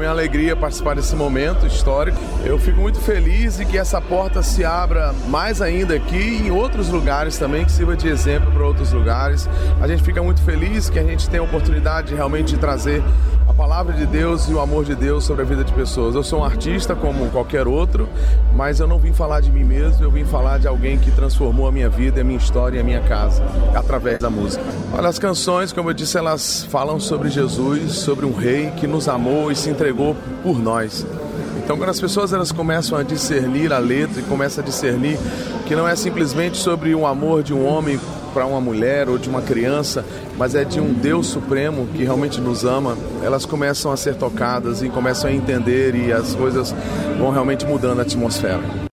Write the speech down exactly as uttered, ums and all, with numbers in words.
minha alegria participar desse momento histórico. Eu fico muito feliz e que essa porta se abra mais ainda aqui e em outros lugares também, que sirva de exemplo para outros lugares. A gente fica muito feliz que a gente tem a oportunidade de realmente trazer a palavra de Deus e o amor de Deus sobre a vida de pessoas. Eu sou um artista como qualquer outro, mas eu não vim falar de mim mesmo, eu vim falar de alguém que transformou a minha vida, a minha história e a minha casa, através da música. Olha, as canções, como eu disse, elas falam sobre Jesus, sobre um rei que nos amou e se entregou por nós. Então, quando as pessoas elas começam a discernir a letra e começam a discernir que não é simplesmente sobre o amor de um homem para uma mulher ou de uma criança, mas é de um Deus supremo que realmente nos ama, elas começam a ser tocadas e começam a entender e as coisas vão realmente mudando a atmosfera.